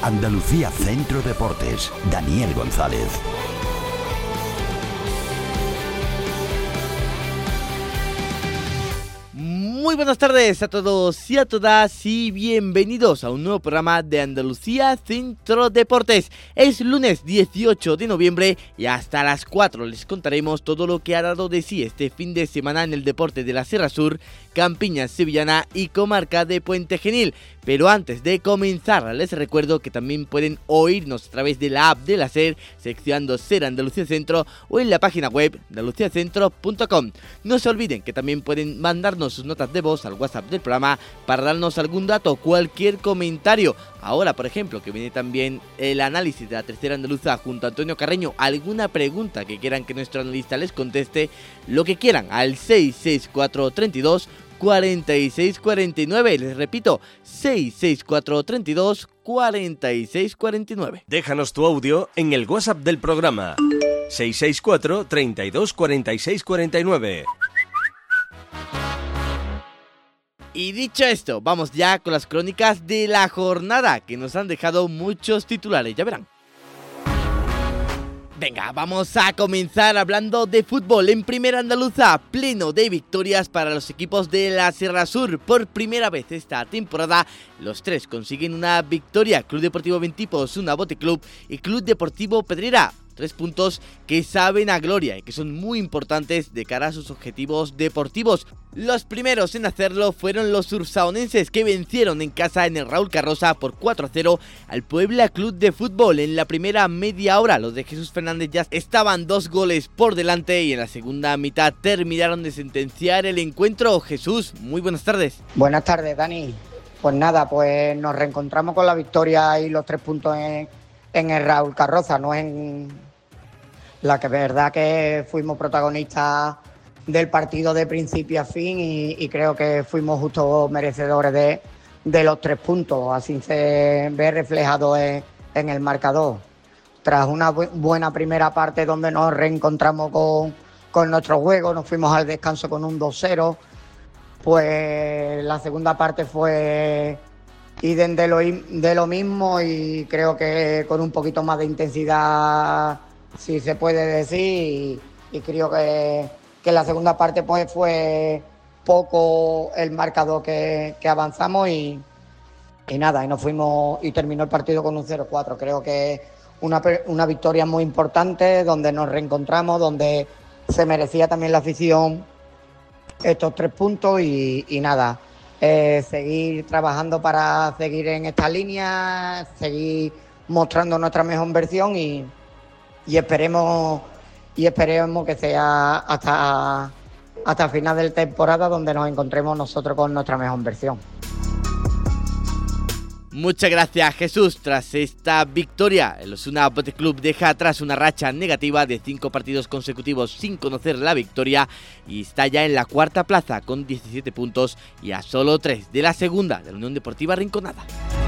Andalucía Centro Deportes, Daniel González. Muy buenas tardes a todos y a todas y bienvenidos a un nuevo programa de Andalucía Centro Deportes. Es lunes 18 de noviembre y hasta las 4 les contaremos todo lo que ha dado de sí este fin de semana en el deporte de la Sierra Sur, Campiña Sevillana y comarca de Puente Genil. Pero antes de comenzar, les recuerdo que también pueden oírnos a través de la app de la SER, seccionando SER Andalucía Centro o en la página web andaluciacentro.com. No se olviden que también pueden mandarnos sus notas de voz al WhatsApp del programa para darnos algún dato, cualquier comentario. Ahora, por ejemplo, que viene también el análisis de la tercera andaluza junto a Antonio Carreño, alguna pregunta que quieran que nuestro analista les conteste, lo que quieran, al 66432 4649, les repito, 66432 4649. Déjanos tu audio en el WhatsApp del programa 664 32 46 49. Y dicho esto, vamos ya con las crónicas de la jornada, que nos han dejado muchos titulares, ya verán. Venga, vamos a comenzar hablando de fútbol. En Primera Andaluza, pleno de victorias para los equipos de la Sierra Sur. Por primera vez esta temporada, los tres consiguen una victoria. Club Deportivo Ventipo, Osuna Bote-Club y Club Deportivo Pedrera. 3 puntos que saben a gloria y que son muy importantes de cara a sus objetivos deportivos. Los primeros en hacerlo fueron los sursaonenses, que vencieron en casa en el Raúl Carroza por 4-0 al Puebla Club de Fútbol. En la primera media hora los de Jesús Fernández ya estaban 2 goles por delante y en la segunda mitad terminaron de sentenciar el encuentro. Jesús, muy buenas tardes. Buenas tardes, Dani. Pues nada, pues nos reencontramos con la victoria y los 3 puntos en el Raúl Carroza, no en la que es verdad que fuimos protagonistas del partido de principio a fin y creo que fuimos justos merecedores de los 3 puntos, así se ve reflejado en el marcador. Tras una buena primera parte donde nos reencontramos con nuestro juego, nos fuimos al descanso con un 2-0, pues la segunda parte fue idem de lo mismo y creo que con un poquito más de intensidad, si se puede decir, y creo que la segunda parte pues fue poco el marcador que avanzamos y nada, y nos fuimos y terminó el partido con un 0-4. Creo que una victoria muy importante donde nos reencontramos, donde se merecía también la afición estos 3 puntos y nada, seguir trabajando para seguir en esta línea, seguir mostrando nuestra mejor versión y esperemos que sea hasta final de temporada donde nos encontremos nosotros con nuestra mejor versión. Muchas gracias, Jesús. Tras esta victoria, el Osuna Bote Club deja atrás una racha negativa de 5 partidos consecutivos sin conocer la victoria y está ya en la 4ª plaza con 17 puntos y a solo 3 de la segunda de la Unión Deportiva Rinconada.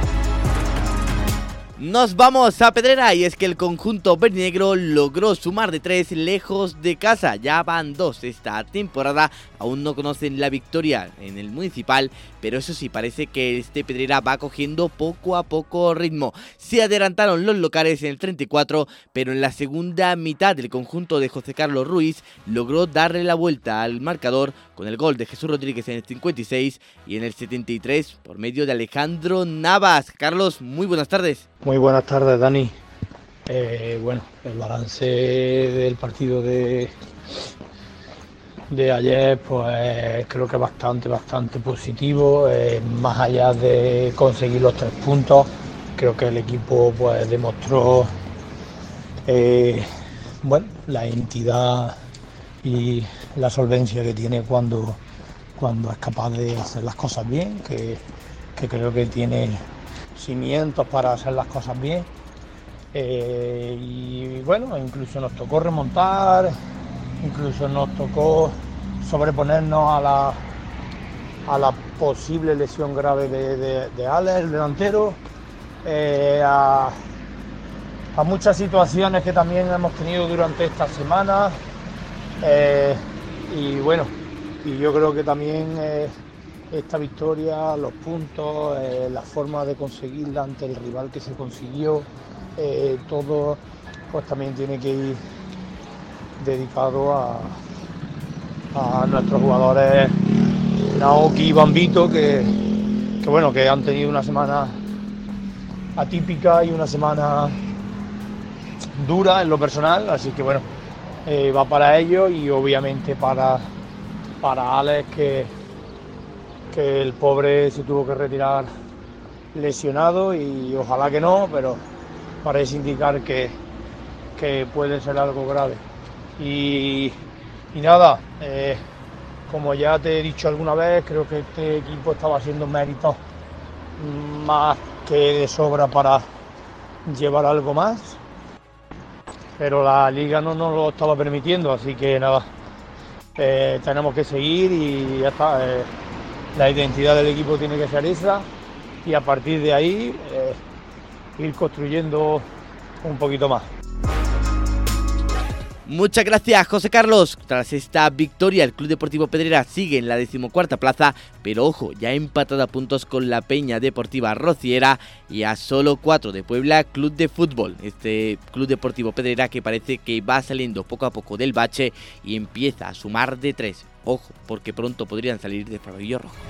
Nos vamos a Pedrera y es que el conjunto verdinegro logró sumar de 3 lejos de casa. Ya van 2 esta temporada, aún no conocen la victoria en el municipal, pero eso sí, parece que este Pedrera va cogiendo poco a poco ritmo. Se adelantaron los locales en el 34, pero en la segunda mitad el conjunto de José Carlos Ruiz logró darle la vuelta al marcador con el gol de Jesús Rodríguez en el 56 y en el 73 por medio de Alejandro Navas. Carlos, muy buenas tardes. Muy buenas tardes, Dani. Bueno, el balance del partido de ayer, pues creo que bastante positivo. Más allá de conseguir los 3 puntos, creo que el equipo pues demostró la entidad y la solvencia que tiene cuando es capaz de hacer las cosas bien, que creo que tiene cimientos para hacer las cosas bien. Y bueno, incluso nos tocó remontar, incluso nos tocó sobreponernos a la posible lesión grave de Alex, el delantero, a muchas situaciones que también hemos tenido durante esta semana, y bueno, y yo creo que también esta victoria, los puntos, la forma de conseguirla ante el rival que se consiguió, todo pues también tiene que ir dedicado a nuestros jugadores Naoki y Bambito, que han tenido una semana atípica y una semana dura en lo personal, así que bueno, va para ellos y obviamente para Alex, que el pobre se tuvo que retirar lesionado y ojalá que no, pero parece indicar que puede ser algo grave. Y nada, como ya te he dicho alguna vez, creo que este equipo estaba haciendo méritos más que de sobra para llevar algo más, pero la liga no nos lo estaba permitiendo, así que nada, tenemos que seguir y ya está. La identidad del equipo tiene que ser esa y a partir de ahí ir construyendo un poquito más. Muchas gracias, José Carlos. Tras esta victoria, el Club Deportivo Pedrera sigue en la 14ª plaza, pero ojo, ya empatado a puntos con la Peña Deportiva Rociera y a solo 4 de Puebla Club de Fútbol. Este Club Deportivo Pedrera que parece que va saliendo poco a poco del bache y empieza a sumar de 3. Ojo, porque pronto podrían salir de farolillo rojo.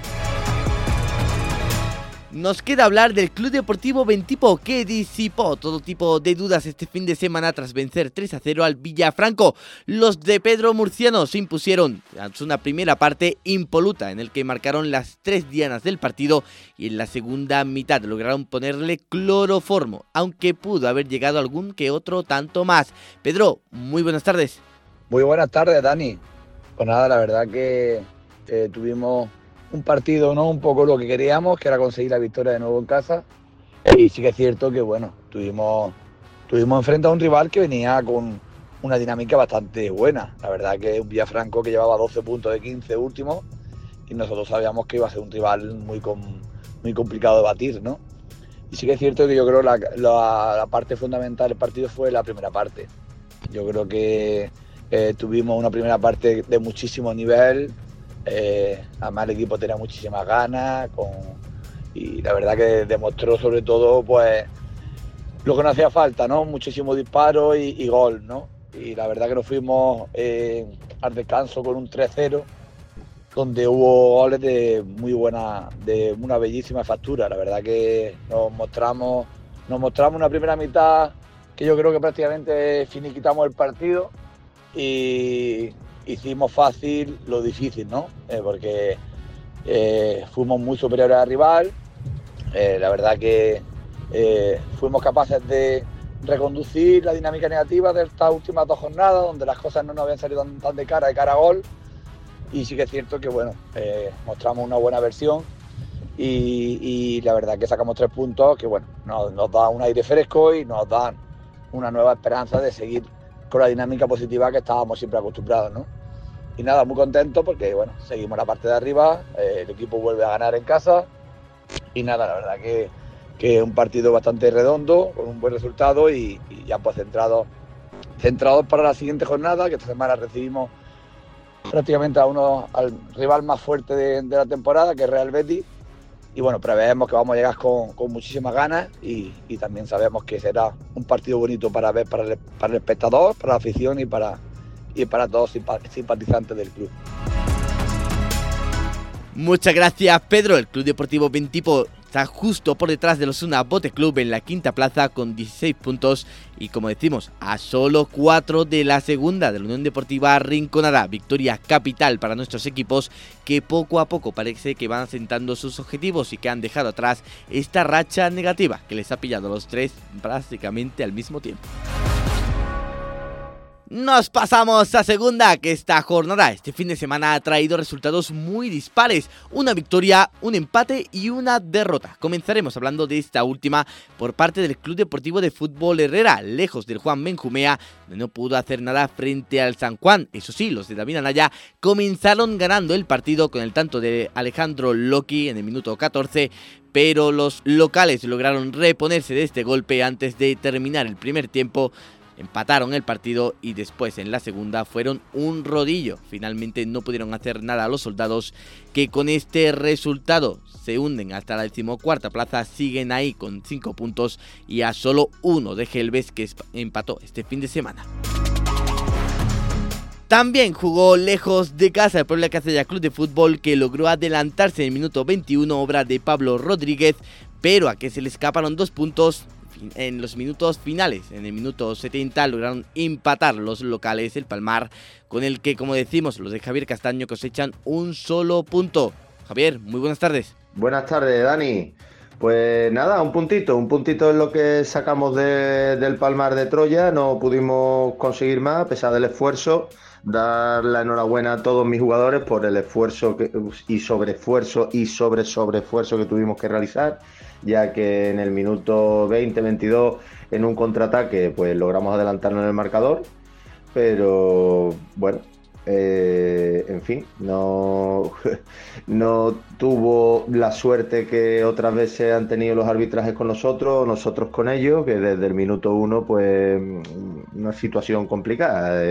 Nos queda hablar del Club Deportivo Bentipo, que disipó todo tipo de dudas este fin de semana tras vencer 3-0 al Villafranco. Los de Pedro Murciano se impusieron tras una primera parte impoluta en el que marcaron las 3 dianas del partido y en la segunda mitad lograron ponerle cloroformo, aunque pudo haber llegado algún que otro tanto más. Pedro, muy buenas tardes. Muy buenas tardes, Dani. Pues nada, la verdad que tuvimos un partido, ¿no? Un poco lo que queríamos, que era conseguir la victoria de nuevo en casa. Y sí que es cierto que, bueno, tuvimos enfrente a un rival que venía con una dinámica bastante buena. La verdad que un Villafranco que llevaba 12 puntos de 15 últimos y nosotros sabíamos que iba a ser un rival muy complicado de batir, ¿no? Y sí que es cierto que yo creo la parte fundamental del partido fue la primera parte. Yo creo que tuvimos una primera parte de muchísimo nivel. Además el equipo tenía muchísimas ganas y la verdad que demostró sobre todo pues lo que nos hacía falta, ¿no? Muchísimos disparos y gol, ¿no? Y la verdad que nos fuimos al descanso con un 3-0 donde hubo goles de una bellísima factura. La verdad que nos mostramos una primera mitad que yo creo que prácticamente finiquitamos el partido y hicimos fácil lo difícil, ¿no? Porque fuimos muy superiores al rival. La verdad que fuimos capaces de reconducir la dinámica negativa de estas últimas 2 jornadas, donde las cosas no nos habían salido tan de cara a gol. Y sí que es cierto que, bueno, mostramos una buena versión y la verdad que sacamos 3 puntos que, bueno, nos da un aire fresco y nos dan una nueva esperanza de seguir con la dinámica positiva que estábamos siempre acostumbrados, ¿no? Y nada, muy contento porque, bueno, seguimos la parte de arriba, el equipo vuelve a ganar en casa y nada, la verdad que un partido bastante redondo, con un buen resultado y ya pues centrados para la siguiente jornada, que esta semana recibimos prácticamente al rival más fuerte de la temporada, que es Real Betis. Y bueno, preveemos que vamos a llegar con muchísimas ganas y también sabemos que será un partido bonito para ver para el espectador, para la afición y para todos simpatizantes del club. Muchas gracias, Pedro. El Club Deportivo Bentipo está justo por detrás del Osasuna Bote Club en la 5ª plaza con 16 puntos y, como decimos, a solo 4 de la segunda de la Unión Deportiva Rinconada. Victoria capital para nuestros equipos que poco a poco parece que van asentando sus objetivos y que han dejado atrás esta racha negativa que les ha pillado a los 3 prácticamente al mismo tiempo. Nos pasamos a segunda, que esta jornada, este fin de semana ha traído resultados muy dispares. Una victoria, un empate y una derrota. Comenzaremos hablando de esta última por parte del Club Deportivo de Fútbol Herrera, lejos del Juan Benjumea, donde no pudo hacer nada frente al San Juan. Eso sí, los de David Anaya comenzaron ganando el partido con el tanto de Alejandro Loki en el minuto 14, pero los locales lograron reponerse de este golpe antes de terminar el primer tiempo. empataron el partido y después en la segunda fueron un rodillo. Finalmente no pudieron hacer nada a los soldados, que con este resultado se hunden hasta la 14ª plaza, siguen ahí con 5 puntos y a solo 1 de Gelbes, que empató este fin de semana. También jugó lejos de casa el Puebla Castella Club de Fútbol, que logró adelantarse en el minuto 21, obra de Pablo Rodríguez, pero a que se le escaparon 2 puntos en los minutos finales. En el minuto 70 lograron empatar los locales, el Palmar, con el que, como decimos, los de Javier Castaño cosechan un solo punto. Javier, muy buenas tardes. Buenas tardes, Dani. Pues nada, un puntito es lo que sacamos del Palmar de Troya. No pudimos conseguir más a pesar del esfuerzo. Dar la enhorabuena a todos mis jugadores por el esfuerzo y sobreesfuerzo que tuvimos que realizar, ya que en el minuto 20-22 en un contraataque pues logramos adelantarnos en el marcador, pero bueno, en fin, no tuvo la suerte que otras veces han tenido los arbitrajes con nosotros con ellos, que desde el minuto 1 pues una situación complicada.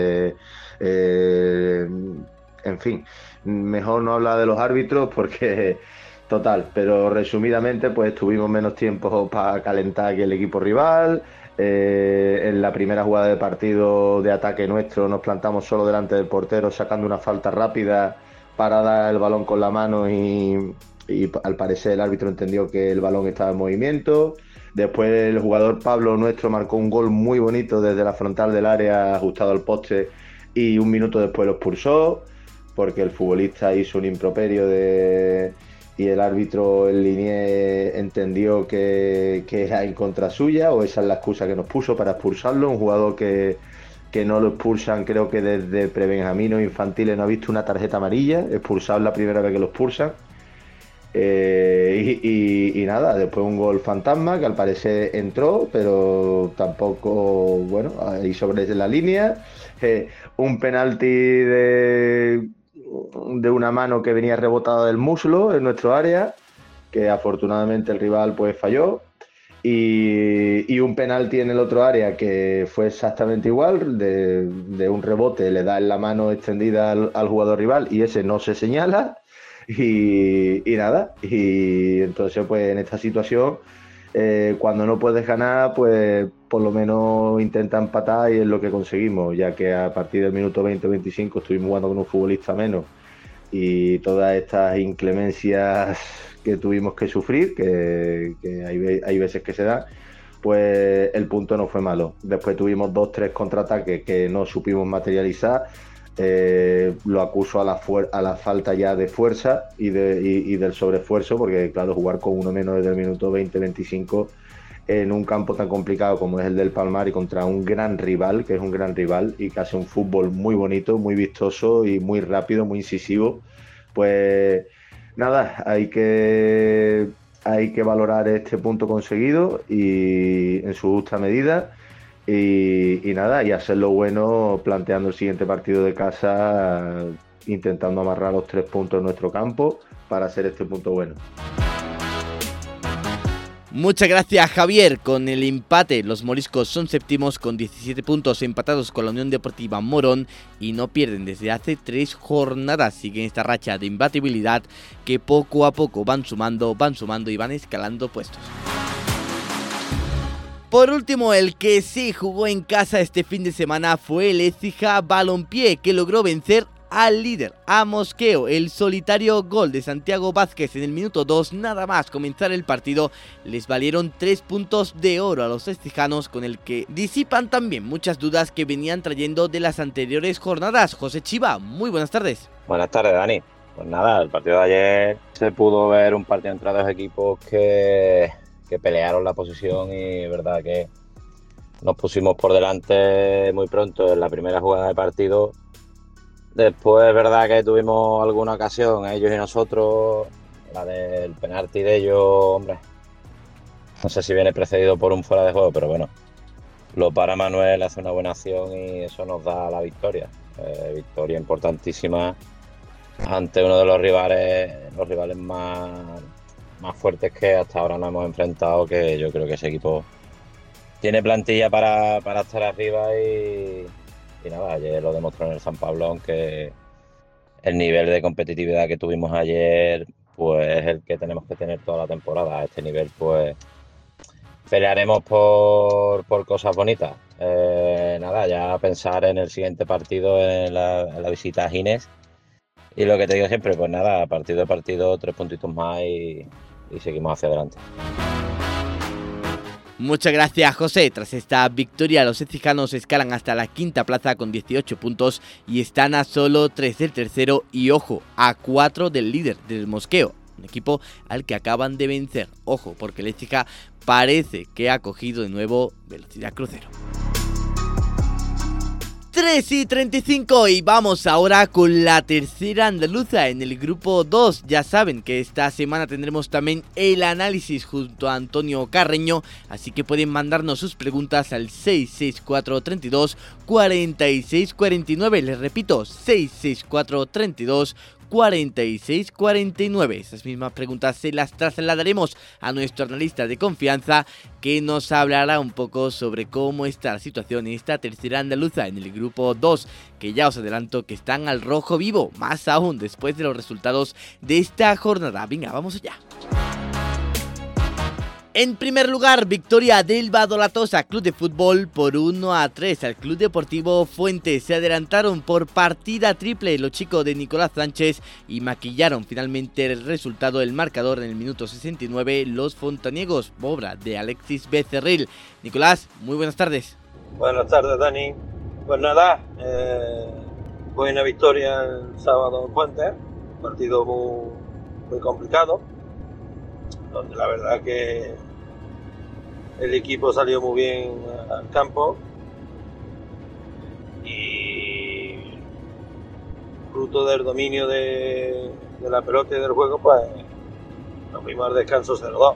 En fin, mejor no hablar de los árbitros porque total, pero resumidamente pues tuvimos menos tiempo para calentar que el equipo rival. En la primera jugada de partido de ataque nuestro nos plantamos solo delante del portero sacando una falta rápida para dar el balón con la mano y al parecer el árbitro entendió que el balón estaba en movimiento. Después el jugador Pablo nuestro marcó un gol muy bonito desde la frontal del área ajustado al poste y un minuto después lo expulsó porque el futbolista hizo un improperio y el árbitro, el linier, entendió que era en contra suya, o esa es la excusa que nos puso para expulsarlo. Un jugador que no lo expulsan, creo que desde prebenjaminos infantiles no ha visto una tarjeta amarilla, expulsado la primera vez que lo expulsan. Y nada, después un gol fantasma que al parecer entró, pero tampoco, bueno, ahí sobre la línea. Un penalti de una mano que venía rebotada del muslo en nuestro área, que afortunadamente el rival pues falló, y un penalti en el otro área que fue exactamente igual, de un rebote le da en la mano extendida al jugador rival y ese no se señala y nada, y entonces pues en esta situación cuando no puedes ganar pues por lo menos intenta empatar y es lo que conseguimos, ya que a partir del minuto 20-25 estuvimos jugando con un futbolista menos y todas estas inclemencias que tuvimos que sufrir, que hay veces que se dan, pues el punto no fue malo. Después tuvimos 2-3 contraataques que no supimos materializar. Lo acuso a la falta ya de fuerza y del sobreesfuerzo, porque claro, jugar con uno menos desde el minuto 20-25 en un campo tan complicado como es el del Palmar y contra un gran rival, que es un gran rival y que hace un fútbol muy bonito, muy vistoso y muy rápido, muy incisivo, pues nada, hay que valorar este punto conseguido y en su justa medida y nada, y hacerlo bueno planteando el siguiente partido de casa, intentando amarrar los 3 puntos en nuestro campo para hacer este punto bueno. Muchas gracias, Javier. Con el empate, los moriscos son séptimos con 17 puntos, empatados con la Unión Deportiva Morón y no pierden desde hace 3 jornadas. Siguen esta racha de imbatibilidad que poco a poco van sumando y van escalando puestos. Por último, el que sí jugó en casa este fin de semana fue el Écija Balompié, que logró vencer al líder, a Mosqueo. El solitario gol de Santiago Vázquez en el minuto 2, nada más comenzar el partido, les valieron 3 puntos de oro a los écijanos, con el que disipan también muchas dudas que venían trayendo de las anteriores jornadas. José Chiva, muy buenas tardes. Buenas tardes, Dani. Pues nada, el partido de ayer se pudo ver un partido entre dos equipos que pelearon la posición y verdad que nos pusimos por delante muy pronto en la primera jugada del partido. Después es verdad que tuvimos alguna ocasión, ellos y nosotros, la del penalti de ellos, hombre, no sé si viene precedido por un fuera de juego, pero bueno, lo para Manuel, hace una buena acción y eso nos da la victoria. Victoria importantísima ante uno de los rivales más fuertes que hasta ahora nos hemos enfrentado, que yo creo que ese equipo tiene plantilla para estar arriba y nada, ayer lo demostró en el San Pablo, aunque el nivel de competitividad que tuvimos ayer pues es el que tenemos que tener toda la temporada. A este nivel pues pelearemos por cosas bonitas. Nada, ya pensar en el siguiente partido, en la visita a Ginés. Y lo que te digo siempre, pues nada, partido a partido, 3 puntitos más y seguimos hacia adelante. Muchas gracias, José. Tras esta victoria, los écijanos escalan hasta la quinta plaza con 18 puntos y están a solo 3 del tercero y, ojo, a 4 del líder, del Mosqueo, un equipo al que acaban de vencer. Ojo, porque el Écija parece que ha cogido de nuevo velocidad crucero. 3:35 y vamos ahora con la tercera andaluza en el grupo 2. Ya saben que esta semana tendremos también el análisis junto a Antonio Carreño, así que pueden mandarnos sus preguntas al 664 32 46 49. Les repito, 664 32 46 49. Esas mismas preguntas se las trasladaremos a nuestro analista de confianza, que nos hablará un poco sobre cómo está la situación en esta tercera andaluza en el grupo 2, que ya os adelanto que están al rojo vivo, más aún después de los resultados de esta jornada. Venga, vamos allá. En primer lugar, victoria del Badolatosa Club de Fútbol por 1-3 al Club Deportivo Fuentes. Se adelantaron por partida triple los chicos de Nicolás Sánchez y maquillaron finalmente el resultado del marcador en el minuto 69 los fontaniegos, obra de Alexis Becerril. Nicolás, muy buenas tardes. Buenas tardes, Dani. Pues nada, buena victoria el sábado en Fuentes, partido muy complicado, donde la verdad que el equipo salió muy bien al campo y fruto del dominio de la pelota y del juego, pues nos fuimos al descanso 0-2.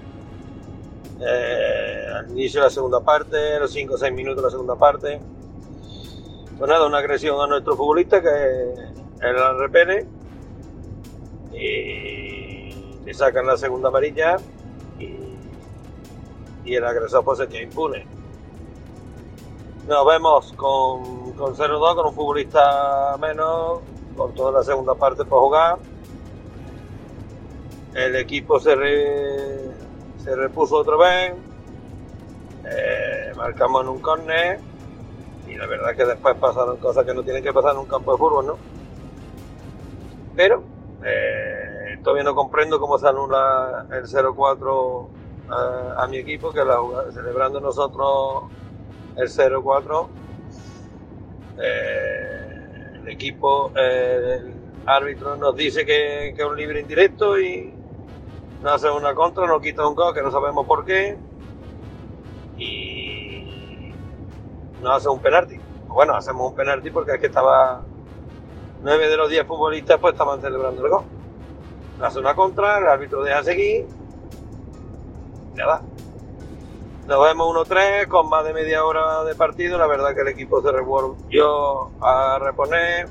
Al inicio de la segunda parte, los 5 o 6 minutos de la segunda parte, pues nada, una agresión a nuestro futbolista que era el repele y le sacan la segunda amarilla y el agresor pues se queda impune. Nos vemos con 0-2, con un futbolista menos, con toda la segunda parte por jugar. El equipo se repuso otra vez, marcamos en un córner y la verdad es que después pasaron cosas que no tienen que pasar en un campo de fútbol, ¿no? Pero todavía no comprendo cómo se anula el 0-4 a mi equipo, que la jugada, celebrando nosotros el 0-4, el equipo, el árbitro nos dice que es un libre indirecto y nos hace una contra, nos quita un gol que no sabemos por qué y nos hace un penalti. Bueno, hacemos un penalti porque es que estaba 9 de los 10 futbolistas pues estaban celebrando el gol. Nos hace una contra, el árbitro deja seguir. Nada. Nos vemos 1-3 con más de media hora de partido. La verdad que el equipo se volvió a reponer.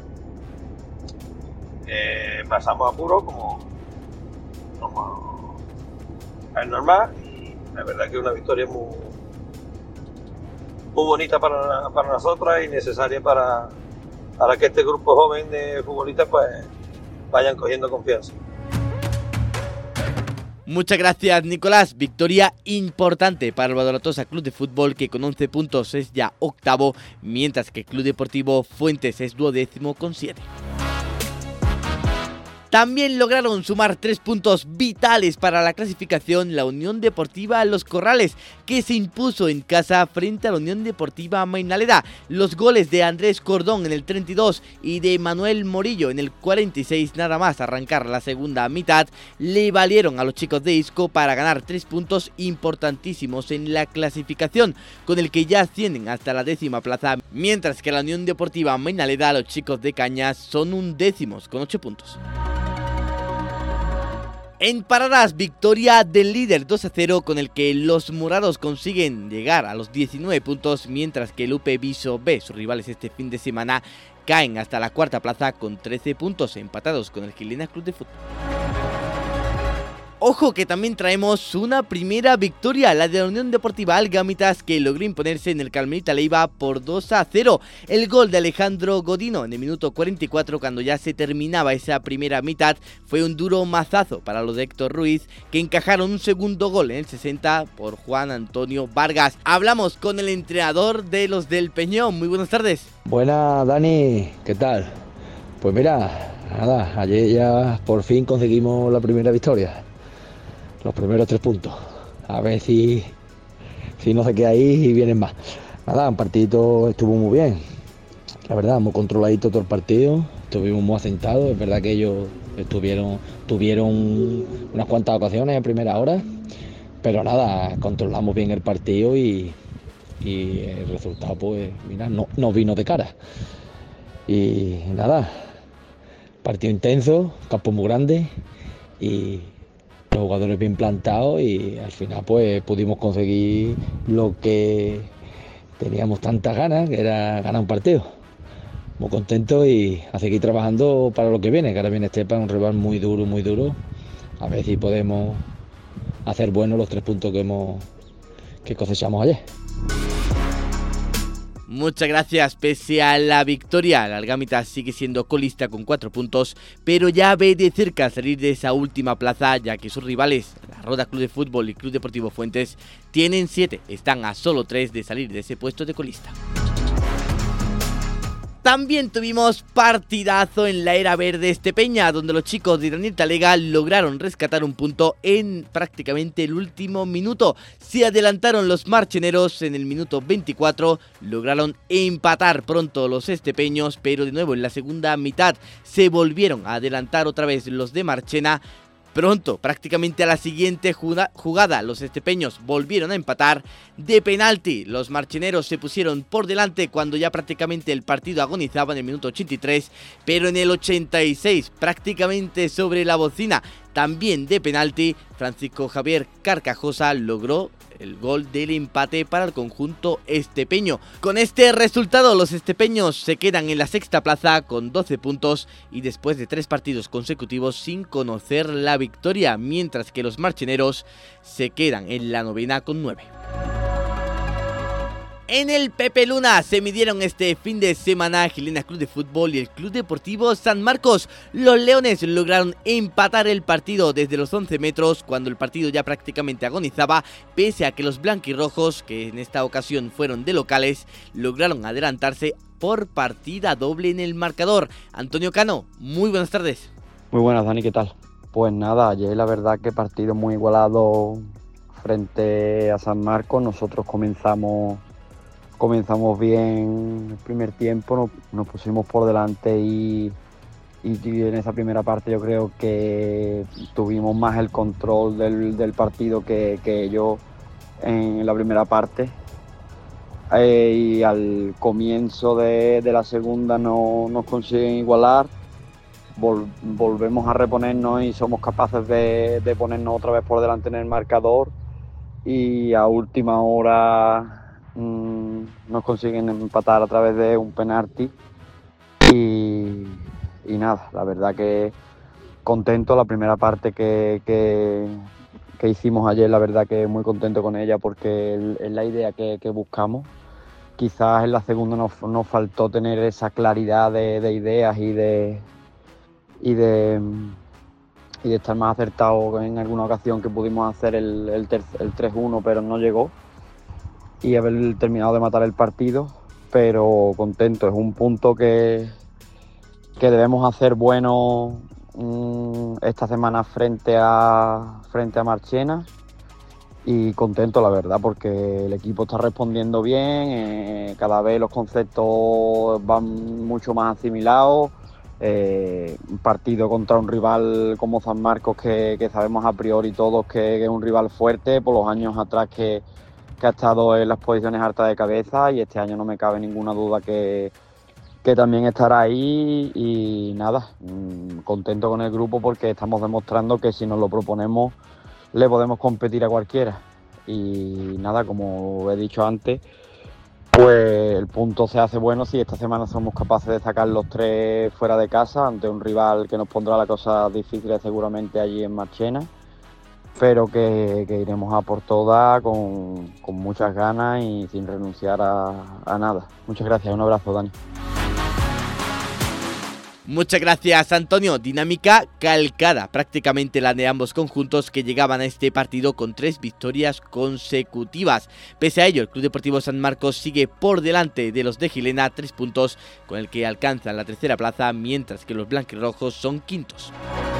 Pasamos apuro como es normal. Y la verdad que es una victoria muy bonita para nosotras y necesaria para que este grupo joven de futbolistas pues vayan cogiendo confianza. Muchas gracias, Nicolás. Victoria importante para el Badolatosa Club de Fútbol, que con 11 puntos es ya octavo, mientras que el Club Deportivo Fuentes es 12º con 7. También lograron sumar 3 puntos vitales para la clasificación la Unión Deportiva Los Corrales, que se impuso en casa frente a la Unión Deportiva Mainaleda. Los goles de Andrés Cordón en el 32 y de Manuel Morillo en el 46, nada más arrancar la segunda mitad, le valieron a los chicos de Isco para ganar 3 puntos importantísimos en la clasificación, con el que ya ascienden hasta la 10ª plaza, mientras que la Unión Deportiva Mainaleda, los chicos de Cañas, son 11º con 8 puntos. En paradas, victoria del líder 2-0, con el que los morados consiguen llegar a los 19 puntos, mientras que el UP Viso B, sus rivales este fin de semana, caen hasta la 4ª plaza con 13 puntos, empatados con el Gilena Club de Fútbol. Ojo que también traemos una primera victoria, la de la Unión Deportiva Algámitas, que logró imponerse en el Carmelita Leiva por 2-0. El gol de Alejandro Godino en el minuto 44, cuando ya se terminaba esa primera mitad, fue un duro mazazo para los de Héctor Ruiz, que encajaron un segundo gol en el 60 por Juan Antonio Vargas. Hablamos con el entrenador de los del Peñón. Muy buenas tardes. Buenas, Dani, ¿qué tal? Pues mira, nada, ayer ya por fin conseguimos la primera victoria. Los primeros 3 puntos. A ver si no se queda ahí y vienen más. Nada, el partido estuvo muy bien. La verdad, muy controladito todo el partido. Estuvimos muy asentados. Es verdad que ellos tuvieron unas cuantas ocasiones en primera hora. Pero nada, controlamos bien el partido y el resultado, pues, mira, no vino de cara. Y nada, partido intenso, campo muy grande y los jugadores bien plantados, y al final pues pudimos conseguir lo que teníamos tantas ganas, que era ganar un partido. Muy contentos y a seguir trabajando para lo que viene, que ahora viene Estepa, un rival muy duro. A ver si podemos hacer buenos los 3 puntos que cosechamos ayer. Muchas gracias. Pese a la victoria, la Algámitas sigue siendo colista con 4 puntos, pero ya ve de cerca salir de esa última plaza, ya que sus rivales, la Roda Club de Fútbol y Club Deportivo Fuentes, tienen 7, están a solo 3 de salir de ese puesto de colista. También tuvimos partidazo en la Era Verde Estepeña, donde los chicos de Daniel Talega lograron rescatar un punto en prácticamente el último minuto. Se adelantaron los marcheneros en el minuto 24, lograron empatar pronto los estepeños, pero de nuevo en la segunda mitad se volvieron a adelantar otra vez los de Marchena. Pronto, prácticamente a la siguiente jugada, los estepeños volvieron a empatar de penalti. Los marcheneros se pusieron por delante cuando ya prácticamente el partido agonizaba en el minuto 83, pero en el 86, prácticamente sobre la bocina, también de penalti, Francisco Javier Carcajosa logró el gol del empate para el conjunto estepeño. Con este resultado, los estepeños se quedan en la 6ª plaza con 12 puntos y después de 3 partidos consecutivos sin conocer la victoria, mientras que los marcheneros se quedan en la 9ª con 9. En el Pepe Luna se midieron este fin de semana Gilena Club de Fútbol y el Club Deportivo San Marcos. Los leones lograron empatar el partido desde los 11 metros cuando el partido ya prácticamente agonizaba, pese a que los blanquirrojos, que en esta ocasión fueron de locales, lograron adelantarse por partida doble en el marcador. Antonio Cano, muy buenas tardes. Muy buenas, Dani, ¿qué tal? Pues nada, ayer la verdad que partido muy igualado frente a San Marcos. Nosotros comenzamos bien el primer tiempo, nos pusimos por delante y en esa primera parte yo creo que tuvimos más el control del partido que ellos en la primera parte. Y al comienzo de la segunda no nos consiguen igualar, volvemos a reponernos y somos capaces de ponernos otra vez por delante en el marcador, y a última hora nos consiguen empatar a través de un penalti y nada, la verdad que contento. La primera parte que hicimos ayer, la verdad que muy contento con ella porque es la idea que buscamos. Quizás en la segunda nos faltó tener esa claridad de ideas y de estar más acertados en alguna ocasión, que pudimos hacer el 3-1 pero no llegó, y haber terminado de matar el partido, pero contento. Es un punto que debemos hacer bueno esta semana frente a Marchena, y contento la verdad porque el equipo está respondiendo bien, cada vez los conceptos van mucho más asimilados. Un partido contra un rival como San Marcos que sabemos a priori todos que es un rival fuerte por los años atrás que ha estado en las posiciones altas de cabeza, y este año no me cabe ninguna duda que también estará ahí. Y nada, contento con el grupo porque estamos demostrando que si nos lo proponemos le podemos competir a cualquiera. Y nada, como he dicho antes, pues el punto se hace bueno si esta semana somos capaces de sacar los 3 fuera de casa ante un rival que nos pondrá las cosas difíciles seguramente allí en Marchena. pero que iremos a por todas con muchas ganas y sin renunciar a nada. Muchas gracias, un abrazo, Dani. Muchas gracias, Antonio. Dinámica calcada, prácticamente la de ambos conjuntos, que llegaban a este partido con 3 victorias consecutivas. Pese a ello, el Club Deportivo San Marcos sigue por delante de los de Gilena, 3 puntos, con el que alcanzan la tercera plaza, mientras que los blanquirrojos son quintos.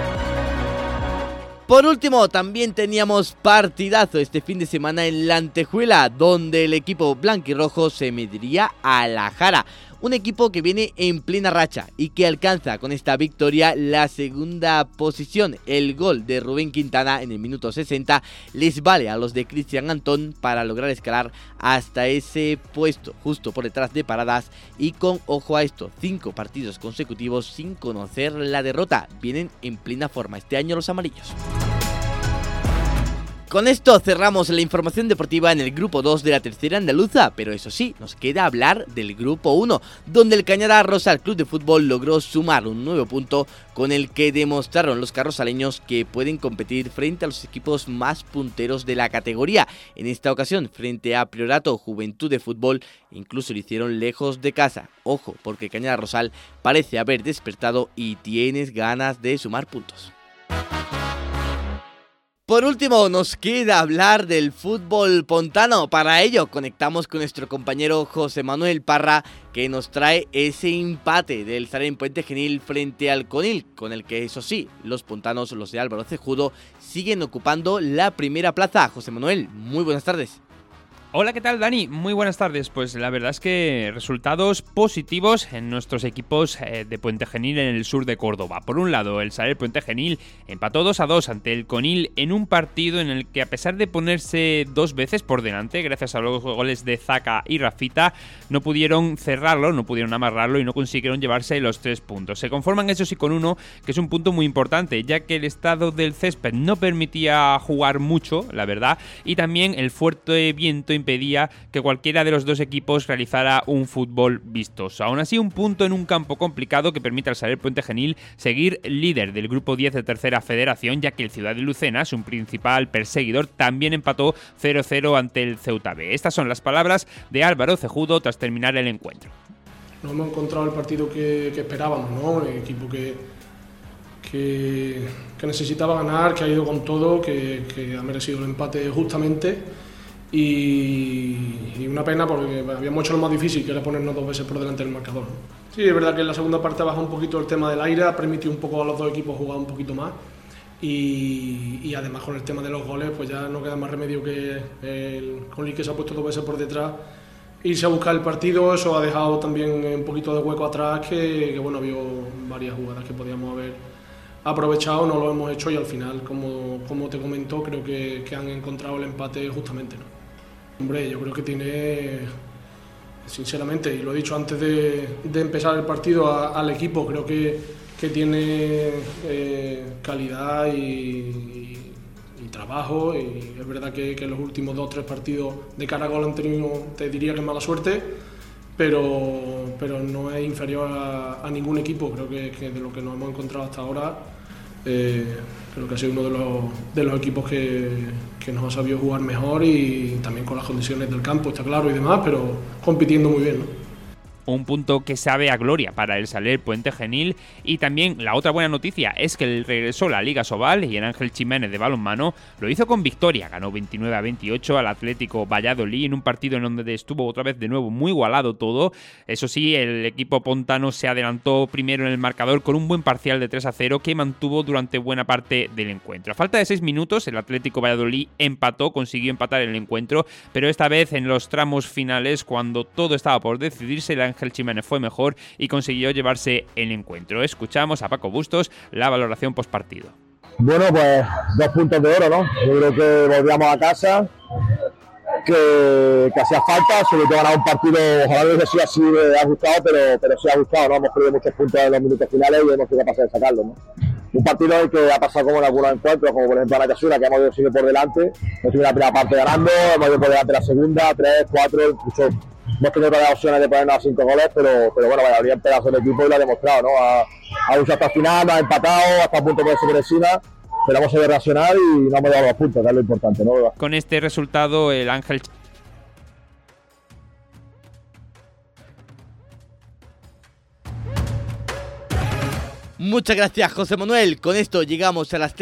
Por último, también teníamos partidazo este fin de semana en la Antejuela, donde el equipo blanquirrojo se mediría a la Jara. Un equipo que viene en plena racha y que alcanza con esta victoria la segunda posición. El gol de Rubén Quintana en el minuto 60 les vale a los de Cristian Antón para lograr escalar hasta ese puesto, justo por detrás de Paradas, y con, ojo a esto, 5 partidos consecutivos sin conocer la derrota. Vienen en plena forma este año los amarillos. Con esto cerramos la información deportiva en el grupo 2 de la tercera andaluza, pero eso sí, nos queda hablar del grupo 1, donde el Cañada Rosal Club de Fútbol logró sumar un nuevo punto con el que demostraron los carrozaleños que pueden competir frente a los equipos más punteros de la categoría. En esta ocasión, frente a Priorato Juventud de Fútbol, incluso lo hicieron lejos de casa. Ojo, porque Cañada Rosal parece haber despertado y tienes ganas de sumar puntos. Por último, nos queda hablar del fútbol pontano. Para ello, conectamos con nuestro compañero José Manuel Parra, que nos trae ese empate del Sarén Puente Genil frente al Conil, con el que, eso sí, los pontanos, los de Álvaro Cejudo, siguen ocupando la primera plaza. José Manuel, muy buenas tardes. Hola, ¿qué tal, Dani? Muy buenas tardes. Pues la verdad es que resultados positivos en nuestros equipos de Puente Genil en el sur de Córdoba. Por un lado, el Sarén Puente Genil empató 2-2 ante el Conil en un partido en el que, a pesar de ponerse 2 veces por delante, gracias a los goles de Zaka y Rafita, no pudieron cerrarlo, no pudieron amarrarlo y no consiguieron llevarse los 3 puntos. Se conforman, eso sí, con uno, que es un punto muy importante, ya que el estado del césped no permitía jugar mucho, la verdad, y también el fuerte viento impedía que cualquiera de los dos equipos realizara un fútbol vistoso. Aún así, un punto en un campo complicado que permite al Sarén Puente Genil seguir líder del grupo 10 de tercera federación, ya que el Ciudad de Lucena, su principal perseguidor, también empató 0-0 ante el Ceuta B. Estas son las palabras de Álvaro Cejudo tras terminar el encuentro. No hemos encontrado el partido que esperábamos, ¿no? El equipo que necesitaba ganar, que ha ido con todo, que ha merecido el empate justamente. Y una pena porque habíamos hecho lo más difícil, que era ponernos 2 veces por delante del marcador. Sí, es verdad que en la segunda parte bajó un poquito el tema del aire, ha permitido un poco a los dos equipos jugar un poquito más, y además con el tema de los goles pues ya no queda más remedio que el Conil, que se ha puesto 2 veces por detrás, irse a buscar el partido. Eso ha dejado también un poquito de hueco atrás, que bueno, había varias jugadas que podíamos haber aprovechado, no lo hemos hecho, y al final, como te comentó, creo que han encontrado el empate justamente, ¿no? Hombre, yo creo que tiene, sinceramente, y lo he dicho antes de empezar el partido al equipo, creo que tiene calidad y trabajo, y es verdad que los últimos 2 o 3 partidos de cara a gol han tenido, te diría que mala suerte, pero no es inferior a ningún equipo. Creo que de lo que nos hemos encontrado hasta ahora, creo que ha sido uno de los equipos que nos ha sabido jugar mejor, y también con las condiciones del campo, está claro, y demás, pero compitiendo muy bien, ¿no? Un punto que sabe a gloria para el Sarén Puente Genil. Y también la otra buena noticia es que regresó la Liga Sobal, y el Ángel Jiménez de balonmano lo hizo con victoria. Ganó 29-28 al Atlético Valladolid en un partido en donde estuvo otra vez de nuevo muy igualado todo. Eso sí, el equipo pontano se adelantó primero en el marcador con un buen parcial de 3-0 que mantuvo durante buena parte del encuentro. A falta de 6 minutos, el Atlético Valladolid consiguió empatar el encuentro, pero esta vez en los tramos finales, cuando todo estaba por decidirse, el Ángel Jiménez fue mejor y consiguió llevarse el encuentro. Escuchamos a Paco Bustos la valoración postpartido. Bueno, pues 2 puntos de oro, ¿no? Yo creo que volvíamos a casa, que hacía falta, sobre todo ganar un partido, ojalá no hubiese sido así ajustado, pero sí ajustado, ¿no? Hemos perdido muchos puntos en los minutos finales y hemos sido capaces de sacarlo, ¿no? Un partido en que ha pasado como en algunos encuentros, como por ejemplo la Casura, que hemos sido por delante, hemos tenido la primera parte ganando, hemos ido por delante la segunda, 3, 4, incluso hemos tenido otras opciones de ponernos a 5 goles, pero bueno, Valladolid en pedazo del equipo y lo ha demostrado, ¿no? Ha luchado hasta el final, ha empatado, hasta a punto de ponerse por encima, esperamos saber reaccionar y no hemos dado los puntos, que es lo importante, ¿no? Con este resultado, el Ángel... Muchas gracias, José Manuel. Con esto llegamos a las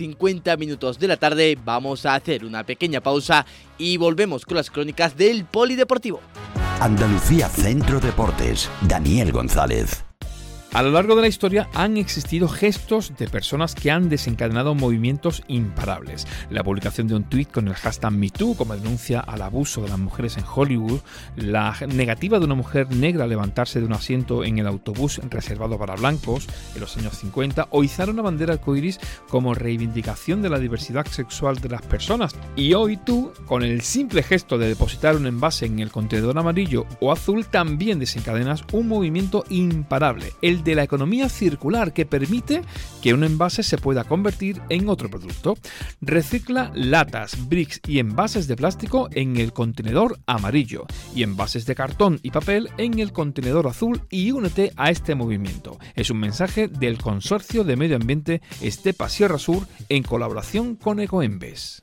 3:50 de la tarde. Vamos a hacer una pequeña pausa y volvemos con las crónicas del Polideportivo. Andalucía Centro Deportes, Daniel González. A lo largo de la historia han existido gestos de personas que han desencadenado movimientos imparables. La publicación de un tuit con el hashtag MeToo como denuncia al abuso de las mujeres en Hollywood, la negativa de una mujer negra a levantarse de un asiento en el autobús reservado para blancos en los años 50 o izar una bandera arcoíris como reivindicación de la diversidad sexual de las personas. Y hoy tú, con el simple gesto de depositar un envase en el contenedor amarillo o azul, también desencadenas un movimiento imparable, el de la economía circular, que permite que un envase se pueda convertir en otro producto. Recicla latas, bricks y envases de plástico en el contenedor amarillo y envases de cartón y papel en el contenedor azul y únete a este movimiento. Es un mensaje del Consorcio de Medio Ambiente Estepa Sierra Sur en colaboración con Ecoembes.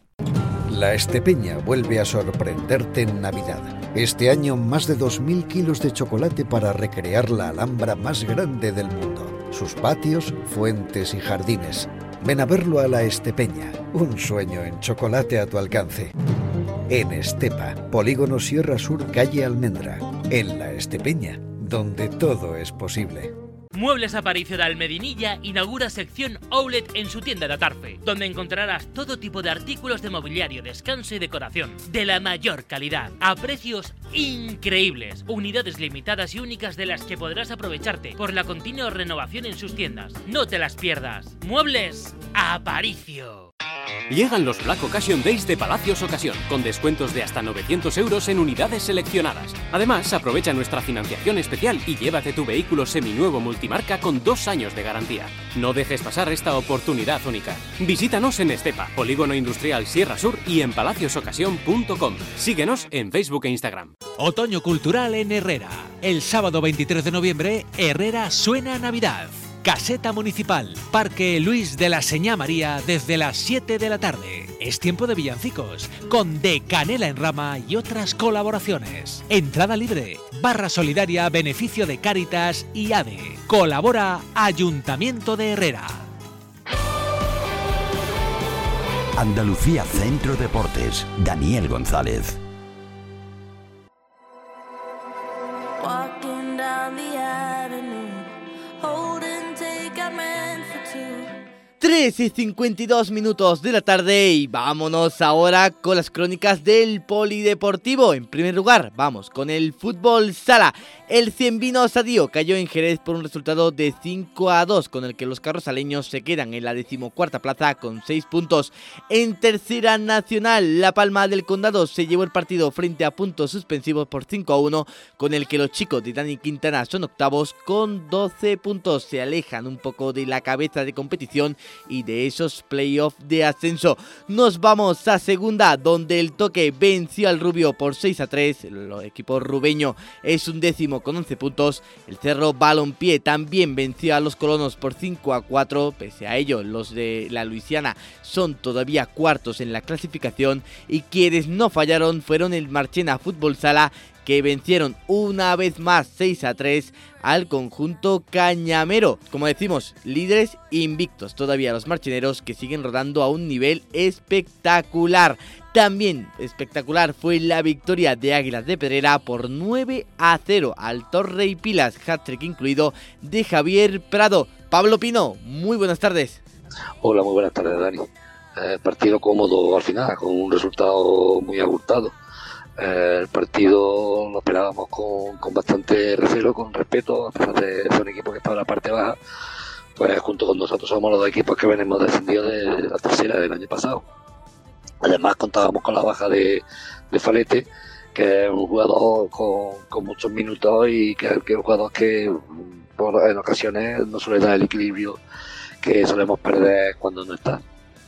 La Estepeña vuelve a sorprenderte en Navidad. Este año más de 2.000 kilos de chocolate para recrear la Alhambra más grande del mundo. Sus patios, fuentes y jardines. Ven a verlo a La Estepeña. Un sueño en chocolate a tu alcance. En Estepa, Polígono Sierra Sur, calle Almendra. En La Estepeña, donde todo es posible. Muebles Aparicio de Almedinilla inaugura sección Outlet en su tienda de Atarfe, donde encontrarás todo tipo de artículos de mobiliario, descanso y decoración de la mayor calidad, a precios increíbles, unidades limitadas y únicas de las que podrás aprovecharte por la continua renovación en sus tiendas. No te las pierdas. Muebles Aparicio. Llegan los Black Occasion Days de Palacios Ocasión, con descuentos de hasta 900 euros en unidades seleccionadas. Además, aprovecha nuestra financiación especial y llévate tu vehículo seminuevo multimarca con 2 años de garantía. No dejes pasar esta oportunidad única. Visítanos en Estepa, Polígono Industrial Sierra Sur y en palaciosocasión.com. Síguenos en Facebook e Instagram. Otoño Cultural en Herrera. El sábado 23 de noviembre, Herrera suena a Navidad. Caseta Municipal, Parque Luis de la Señá María, desde las 7 de la tarde. Es tiempo de villancicos, con De Canela en Rama y otras colaboraciones. Entrada libre, barra solidaria a beneficio de Cáritas y ADE. Colabora Ayuntamiento de Herrera. Andalucía Centro Deportes, Daniel González. 3:52 de la tarde y vámonos ahora con las crónicas del Polideportivo. En primer lugar, vamos con el fútbol sala. El Cienvino Sadío cayó en Jerez por un resultado de 5-2, con el que los carrozaleños se quedan en la 14ª plaza con 6 puntos. En tercera nacional, La Palma del Condado se llevó el partido frente a Puntos Suspensivos por 5-1, con el que los chicos de Dani Quintana son octavos con 12 puntos. Se alejan un poco de la cabeza de competición y de esos playoffs de ascenso. Nos vamos a segunda, donde el Toque venció al Rubio por 6-3. El equipo rubeño es un décimo con 11 puntos. El Cerro Balompié también venció a los Colonos por 5-4. Pese a ello, los de la Luisiana son todavía cuartos en la clasificación, y quienes no fallaron fueron el Marchena Fútbol Sala, que vencieron una vez más 6-3 al conjunto cañamero. Como decimos, líderes invictos todavía los marcheneros, que siguen rodando a un nivel espectacular. También espectacular fue la victoria de Águilas de Pedrera por 9-0 al Torre y Pilas, hat-trick incluido de Javier Prado. Pablo Pino, muy buenas tardes. Hola, muy buenas tardes, Dani. Partido cómodo al final, con un resultado muy abultado. El partido lo esperábamos con bastante recelo, con respeto, a pesar de ser un equipo que estaba en la parte baja. Pues junto con nosotros somos los dos equipos que venimos descendidos de la tercera del año pasado. Además contábamos con la baja de Falete, que es un jugador con muchos minutos y que es un jugador que en ocasiones no suele dar el equilibrio que solemos perder cuando no está.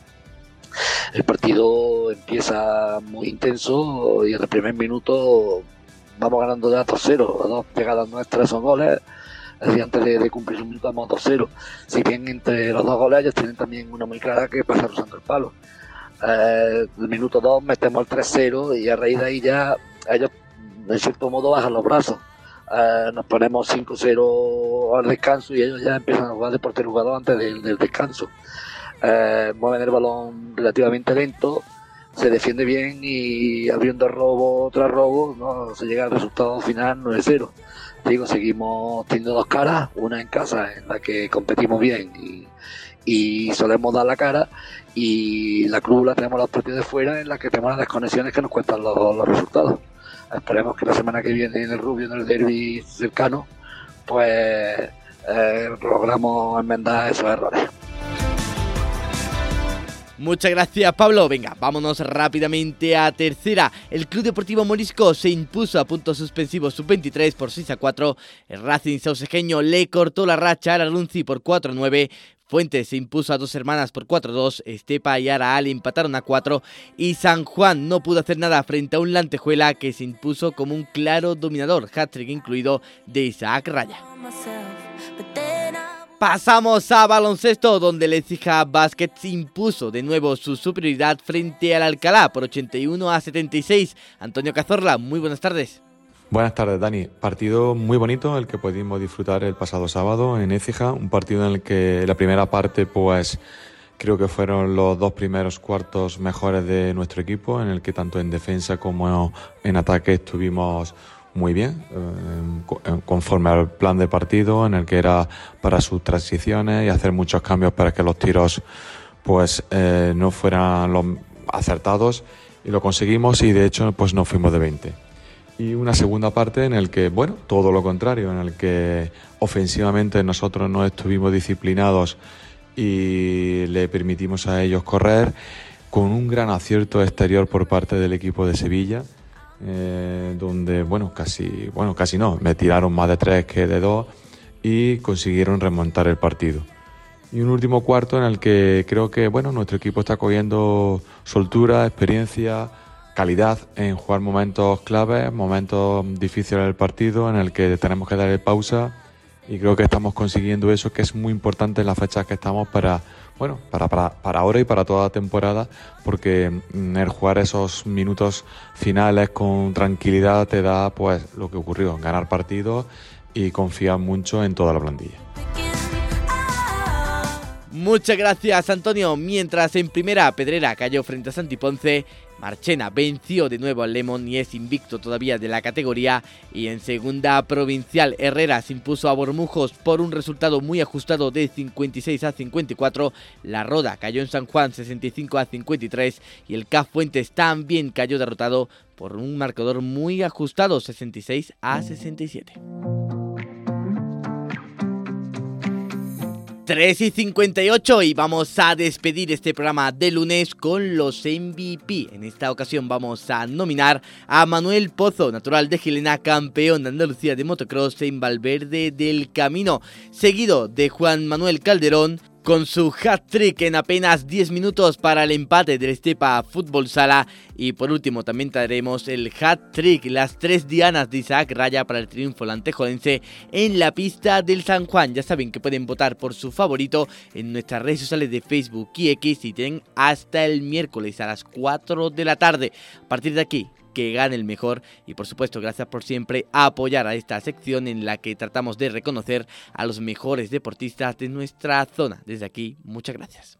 El partido empieza muy intenso y en el primer minuto vamos ganando ya 2-0. Las dos pegadas nuestras son goles. es decir, antes de cumplir un minuto vamos 2-0. Si bien entre los dos goles ellos tienen también una muy clara que pasa rozando el palo. El minuto 2 metemos el 3-0 y a raíz de ahí ya ellos en cierto modo bajan los brazos. Nos ponemos 5-0 al descanso y ellos ya empiezan a jugar de portero jugador antes del descanso. Mueven el balón relativamente lento, se defiende bien y abriendo robo tras robo, ¿no? Se llega al resultado final 9-0. Digo, seguimos teniendo dos caras, una en casa en la que competimos bien y solemos dar la cara, y la cruz la tenemos los partidos de fuera en la que tenemos las desconexiones que nos cuentan los resultados. Esperemos que la semana que viene en el Rubio, en el derbi cercano, pues logramos enmendar esos errores. Muchas gracias, Pablo. Venga, vámonos rápidamente a tercera. El Club Deportivo Morisco se impuso a puntos suspensivos sub-23 por 6-4. El Racing saucejeño le cortó la racha al Arunzi por 4-9. Fuentes se impuso a Dos Hermanas por 4-2, Estepa y Araal empataron a 4 y San Juan no pudo hacer nada frente a un Lantejuela que se impuso como un claro dominador, hat-trick incluido de Isaac Raya. Pasamos a baloncesto, donde el Écija Basket impuso de nuevo su superioridad frente al Alcalá por 81-76. Antonio Cazorla, muy buenas tardes. Buenas tardes, Dani. Partido muy bonito el que pudimos disfrutar el pasado sábado en Écija, un partido en el que la primera parte pues creo que fueron los dos primeros cuartos mejores de nuestro equipo, en el que tanto en defensa como en ataque estuvimos muy bien, conforme al plan de partido, en el que era para sus transiciones y hacer muchos cambios para que los tiros pues no fueran los acertados, y lo conseguimos, y de hecho pues nos fuimos de 20. Y una segunda parte en el que, bueno, todo lo contrario, en el que ofensivamente nosotros no estuvimos disciplinados y le permitimos a ellos correr, con un gran acierto exterior por parte del equipo de Sevilla, donde, casi no, me tiraron más de 3 que de 2 y consiguieron remontar el partido. Y un último cuarto en el que creo que, nuestro equipo está cogiendo soltura, experiencia, calidad en jugar momentos claves, momentos difíciles del partido en el que tenemos que darle pausa, y creo que estamos consiguiendo eso, que es muy importante en las fechas que estamos para ahora y para toda la temporada, porque el jugar esos minutos finales con tranquilidad te da pues lo que ocurrió, ganar partidos y confiar mucho en toda la plantilla. Muchas gracias, Antonio. Mientras en primera, Pedrera cayó frente a Santi Ponce, Marchena venció de nuevo al Lemon y es invicto todavía de la categoría, y en segunda provincial Herrera se impuso a Bormujos por un resultado muy ajustado de 56-54, La Roda cayó en San Juan 65-53 y el CAF Fuentes también cayó derrotado por un marcador muy ajustado 66-67. 3:58 y vamos a despedir este programa de lunes con los MVP. En esta ocasión vamos a nominar a Manuel Pozo, natural de Gilena, campeón de Andalucía de motocross en Valverde del Camino, seguido de Juan Manuel Calderón, con su hat-trick en apenas 10 minutos para el empate del Estepa Fútbol Sala. Y por último también traeremos el hat-trick, las 3 dianas de Isaac Raya para el triunfo lantejolense en la pista del San Juan. Ya saben que pueden votar por su favorito en nuestras redes sociales de Facebook y X, y tienen hasta el miércoles a las 4 de la tarde. A partir de aquí, que gane el mejor. Y por supuesto, gracias por siempre apoyar a esta sección en la que tratamos de reconocer a los mejores deportistas de nuestra zona. Desde aquí, muchas gracias.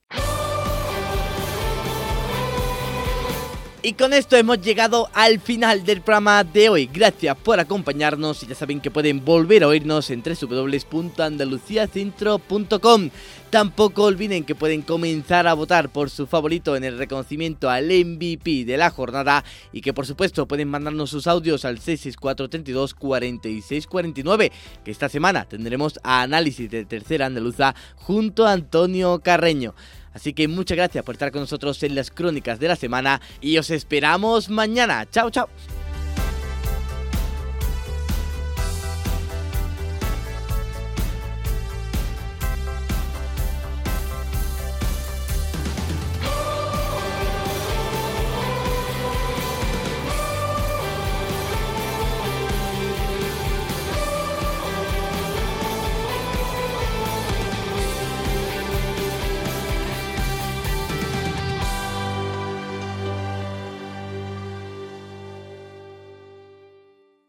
Y con esto hemos llegado al final del programa de hoy. Gracias por acompañarnos y ya saben que pueden volver a oírnos en www.andaluciacentro.com. Tampoco olviden que pueden comenzar a votar por su favorito en el reconocimiento al MVP de la jornada, y que por supuesto pueden mandarnos sus audios al 664 32 46 49, que esta semana tendremos análisis de Tercera Andaluza junto a Antonio Carreño. Así que muchas gracias por estar con nosotros en las crónicas de la semana y os esperamos mañana. Chao, chao.